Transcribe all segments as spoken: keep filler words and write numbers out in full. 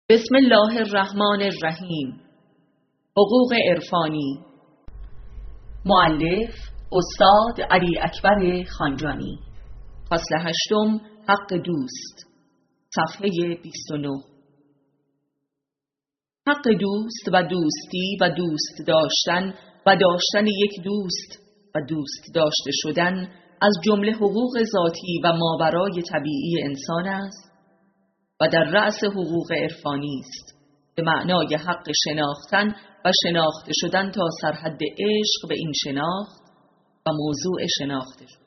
بسم الله الرحمن الرحیم. حقوق عرفانی. مؤلف استاد علی اکبر خانجانی. فصل هشتم، حق دوست. صفحه بیست و نه. حق دوست و دوستی و دوست داشتن و داشتن یک دوست و دوست داشته شدن از جمله حقوق ذاتی و ماورای طبیعی انسان است و در رأس حقوق عرفانی است، به معنای حق شناختن و شناخته شدن تا سرحد عشق به این شناخت و موضوع شناخته شد.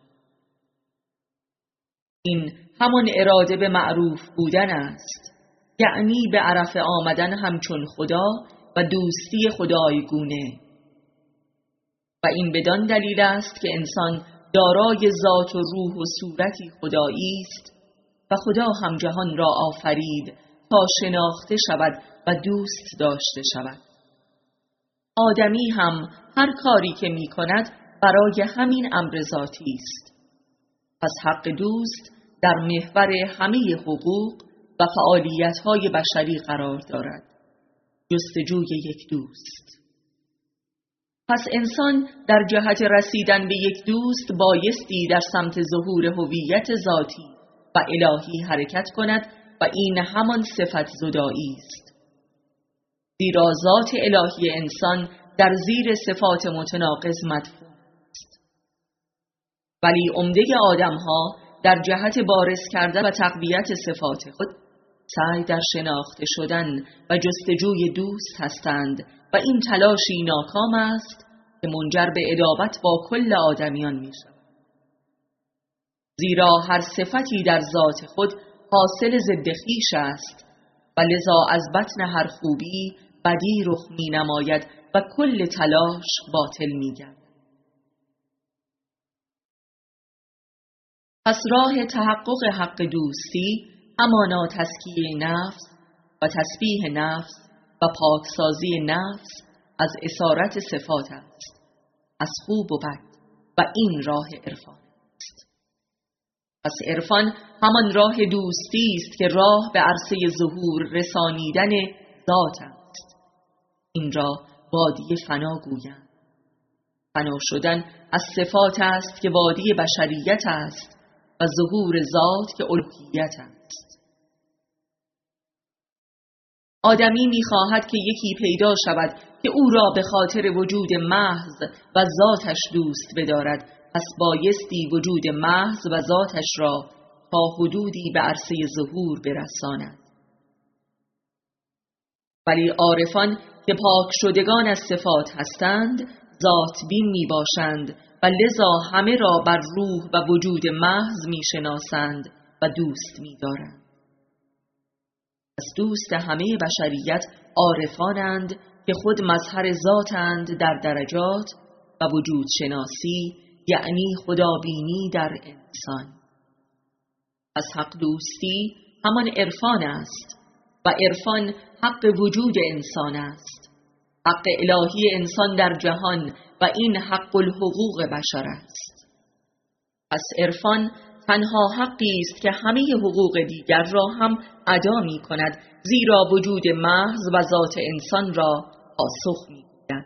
این همان اراده به معروف بودن است، یعنی به عرف آمدن همچون خدا و دوستی خدایگونه، و این بدان دلیل است که انسان دارای ذات و روح و صورتی خدایی است و خدا هم جهان را آفرید تا شناخته شود و دوست داشته شود. آدمی هم هر کاری که می کند برای همین امر ذاتی است. پس حق دوست در محور همه حقوق و فعالیت‌های بشری قرار دارد، جستجوی یک دوست. پس انسان در جهت رسیدن به یک دوست بایستی در سمت ظهور هویت ذاتی و الهی حرکت کند و این همان صفت زدایی است. زیرا ذات الهی انسان در زیر صفات متناقض مدفون است. ولی عمده آدم‌ها در جهت بارز کردن و تقویت صفات خود سعی در شناخته شدن و جستجوی دوست هستند و این تلاشی ناکام است که منجر به عداوت با کل آدمیان می شود. زیرا هر صفتی در ذات خود حاصل ضد خویش است و لذا از بطن هر خوبی بدی رخ می نماید و کل تلاش باطل می گردد. پس راه تحقق حق دوستی همانا تزکیه نفس و تسبیح نفس و پاکسازی نفس از اسارت صفات است، از خوب و بد، و این راه عرفان است. پس عرفان همان راه دوستی است که راه به عرصه ظهور رسانیدن ذات است. این را وادی فنا گویند. فنا شدن از صفات است که وادی بشریت است و ظهور ذات که الوهیت است. آدمی می‌خواهد که یکی پیدا شود که او را به خاطر وجود محض و ذاتش دوست بدارد، پس بایستی وجود محض و ذاتش را تا حدودی به عرصه ظهور برساند. ولی عارفان که پاک شدگان از صفات هستند ذات بین می باشند و لذا همه را بر روح و وجود محض می شناسند و دوست می دارند. پس دوست همه بشریت عارفانند که خود مظهر ذاتند در درجات و وجود شناسی، یعنی خدابینی در انسان. پس حق دوستی همان عرفان است و عرفان حق وجود انسان است، حق الهی انسان در جهان و این حق الحقوق بشر است. پس عرفان تنها حقی است که همه حقوق دیگر را هم ادا می کند، زیرا وجود محض و ذات انسان را پاسخ می دهد.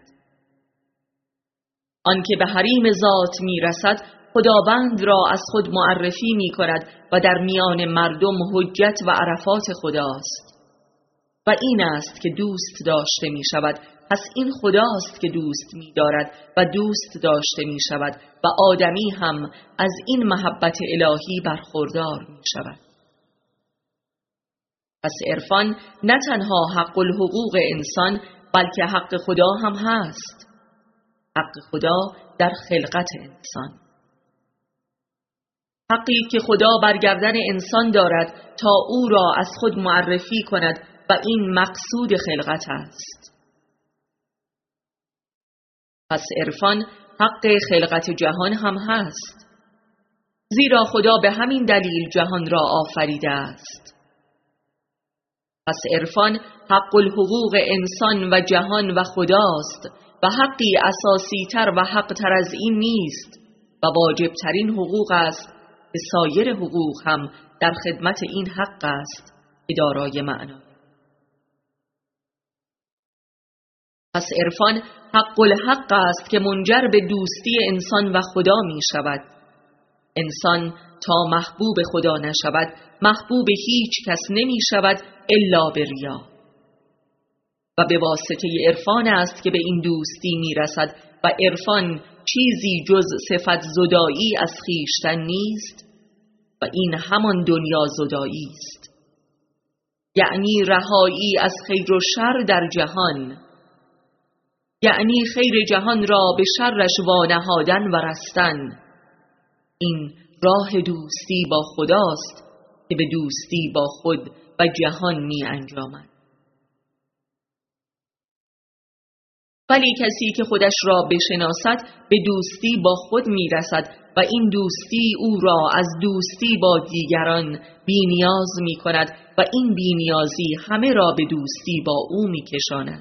آنکه به حریم ذات می رسد خداوند را از خود معرفی می کند و در میان مردم حجت و عرفات خداست و این است که دوست داشته می شود. پس این خداست که دوست می دارد و دوست داشته می شود و آدمی هم از این محبت الهی برخوردار می شود. پس عرفان نه تنها حق الحقوق انسان بلکه حق خدا هم هست، حق خدا در خلقت انسان، حقی که خدا برگردن انسان دارد تا او را از خود معرفی کند و این مقصود خلقت است. پس عرفان حق خلقت جهان هم هست، زیرا خدا به همین دلیل جهان را آفریده است. پس عرفان حق الحقوق انسان و جهان و خداست و حقی اساسی تر و حق تر از این نیست و واجب ترین حقوق است که سایر حقوق هم در خدمت این حق است که دارای معنا. پس عرفان حق الحق است که منجر به دوستی انسان و خدا می شود. انسان تا محبوب خدا نشود محبوب هیچ کس نمی شود الا به ریا. و به واسطه عرفان است که به این دوستی می رسد و عرفان چیزی جز صفت زدایی از خویشتن نیست و این همان دنیا زدایی است، یعنی رهایی از خیر و شر در جهان، یعنی خیر جهان را به شرش وانهادن و رستن. این راه دوستی با خداست که به دوستی با خود و جهان می انجامد. ولی کسی که خودش را بشناسد به دوستی با خود می رسد و این دوستی او را از دوستی با دیگران بی‌نیاز می کند و این بی‌نیازی همه را به دوستی با او می کشاند.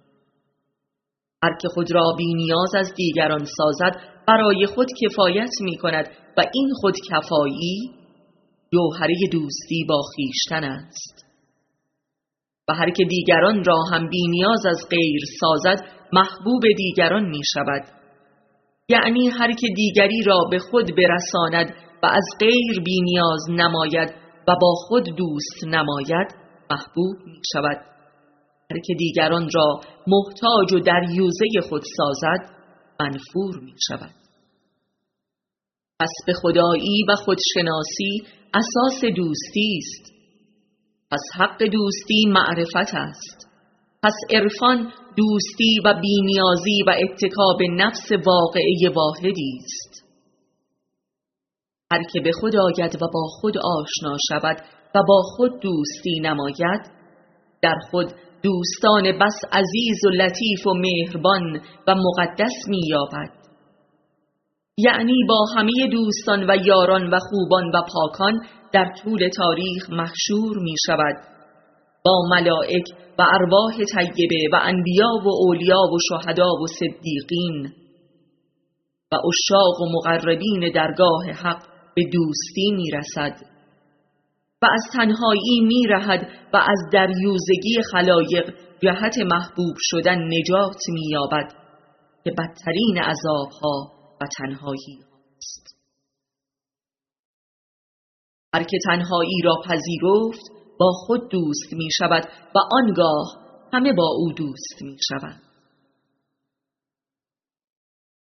هر که خود را بی‌نیاز از دیگران سازد برای خود کفایت می کند و این خود کفایی جوهره دوستی با خویشتن است. و هر که دیگران را هم بی‌نیاز از غیر سازد محبوب دیگران می شود، یعنی هر که دیگری را به خود برساند و از غیر بی‌نیاز نماید و با خود دوست نماید محبوب می شود. هر که دیگران را محتاج و دریوزه خود سازد منفور می شود. پس به خدایی و خودشناسی اساس دوستی است. پس حق دوستی معرفت است. پس عرفان دوستی و بی‌نیازی و اتکا به نفس واقعه واحدی است. هر که به خود آید و با خود آشنا شود و با خود دوستی نماید در خود دوستان بس عزیز و لطیف و مهربان و مقدس می یابد، یعنی با همه دوستان و یاران و خوبان و پاکان در طول تاریخ محشور می شود، با ملائک و ارواح طیبه و انبیا و اولیا و شهدا و صدیقین و عشاق و مقربین درگاه حق به دوستی می رسد و از تنهایی می رهد و از دریوزگی خلایق جهت محبوب شدن نجات می یابد که بدترین عذابها و تنهایی است. هر که تنهایی را پذیرفت با خود دوست می شود و آنگاه همه با او دوست می شوند.